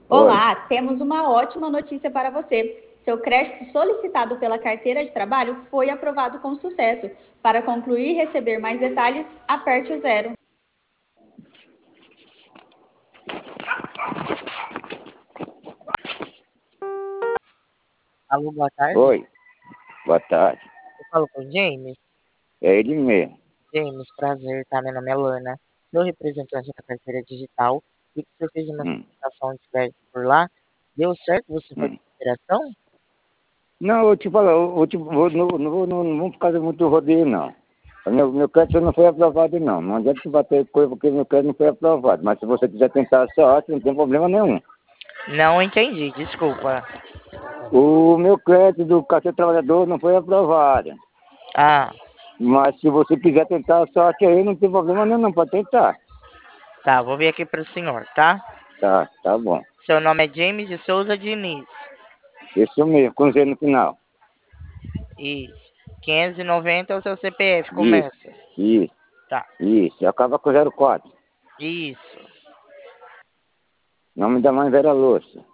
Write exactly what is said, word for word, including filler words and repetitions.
Oi. Olá, temos uma ótima notícia para você. Seu crédito solicitado pela carteira de trabalho foi aprovado com sucesso. Para concluir e receber mais detalhes, aperte o zero. Alô, boa tarde. Oi. Boa tarde. Eu falo com o James. É ele mesmo. James, prazer, tá? Meu nome é Lana. Sou representante da carteira digital. E que você fez uma Hum, solicitação de crédito por lá. Deu certo? Você foi hum. para operação? Não, eu te falo, eu, eu te, vou, não, não, vou- não, não vou por causa muito rodeio, não. O Meu, meu crédito não foi aprovado, não. Não adianta te bater coisa porque meu crédito não foi aprovado. Mas se você quiser tentar a sorte, não tem problema nenhum. Não entendi, desculpa. O meu crédito do cartão trabalhador não foi aprovado. Ah, Mas se você quiser tentar a sorte aí, não tem problema nenhum, não. Pode tentar. tá, vou vir aqui pro senhor, tá? Tá, tá bom. Seu nome é James de Souza Diniz. Isso mesmo, com Z no final. Isso. quinhentos e noventa é o seu C P F, Isso, começa. isso, Tá, isso. Acaba com zero quatro. isso. Nome da mãe Vera Lúcia.